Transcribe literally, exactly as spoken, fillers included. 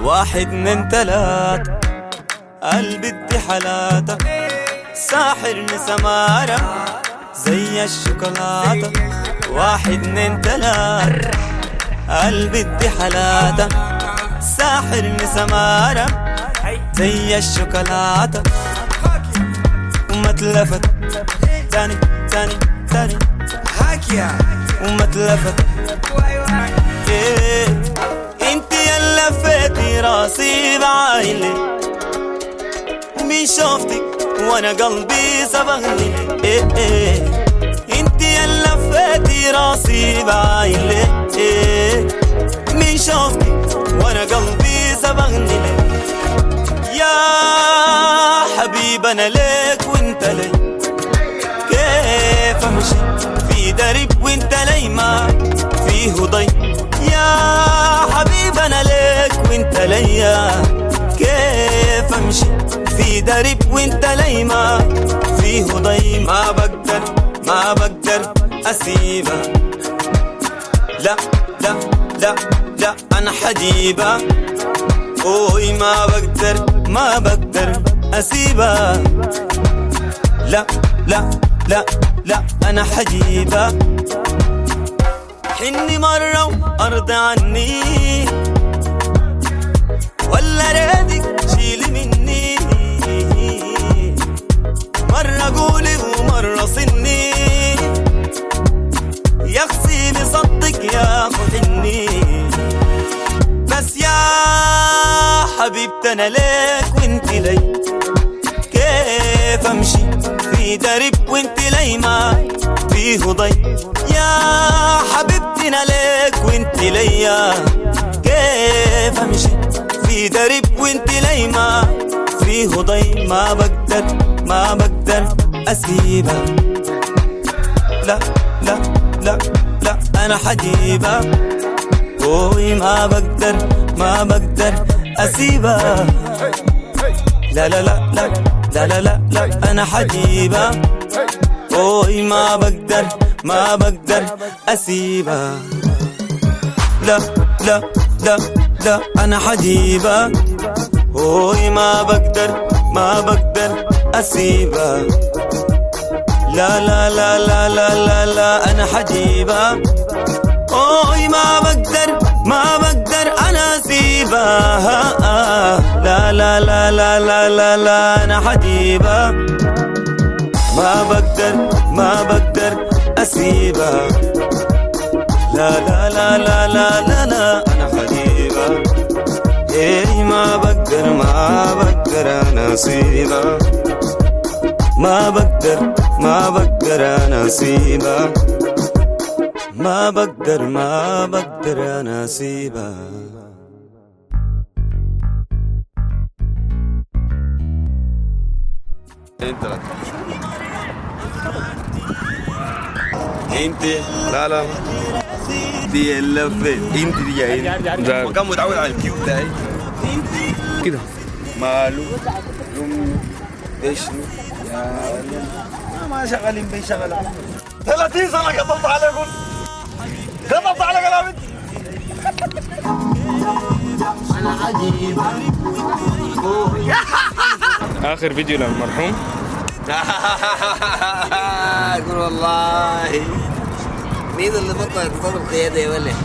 واحد من تلات قلبي ادي حالاتك ساحرني سمارة زي الشوكولاتة. واحد من تلات قلبي ادي حالاتك ساحرني سمارة زي الشوكولاتة. وما تلفت تاني تاني تاني هاكيا وما تلفت إيه. انت يلا لفيتي راسي بعيني ومين شوفتك وانا قلبي سبقني إيه إيه. انت يلا لفيتي راسي بعيني إيه. مين شوفتك وانا قلبي سبقني يا حبيب انا ليك وانت لي كيف امشي في درب وانت لي ما فيه ضي. يا حبيب انا ليك وانت لي كيف امشي في درب وانت لي ما فيه ضي. ما بقدر ما بقدر اسيبك لا لا لا لا انا حجيبك. اوي ما بقدر ما بقدر اسيبك لا لا لا لا انا حجيبك. حني مرة وارضى عني ولا رادك شيلي مني. مرة قولي ومرة صني يا خصيني صدق يا حني. بس يا حبيبتي انا ليك وانت لي كيف امشي في درب وانت لي ما فيه ضي. يا حبيبتي انا ليك وانت لي كيف امشي في درب وانت لي ما فيه ضي. ما بقدر ما بقدر اسيبك لا لا لا لا انا حجيبك. اوي ما بقدر ما بقدر اسيبك لا لا لا لا لا لا لا لا انا حجيبك. اوي ما بقدر ما بقدر اسيبك لا لا لا لا انا حجيبك. اوي ما بقدر ما بقدر اسيبك لا لا لا لا لا لا لا انا حجيبك. اوي ما بقدر ما بقدر انا اسيبك لا لا لا لا لا لا لا انا حجيبك. ما بقدر ما بقدر اسيبك لا لا لا لا لا لا لا انا حجيبك. ايه ما بقدر ما بقدر انا اسيبك ما بقدر ما بقدر انا اسيبك ما بقدر ما بقدر انا اسيبك. انت لا انت لا لا دي اللفه انت دي يا انت كان متعود على الكيوت ده كده ماله ايش يا ما شغالين بيشغلوا ثلاثين سنه قضيت عليكم قضيت على كلامك. انا عجيب اخر فيديو للمرحوم اقول والله مين اللي بطل يتصرف القياده يا ولد.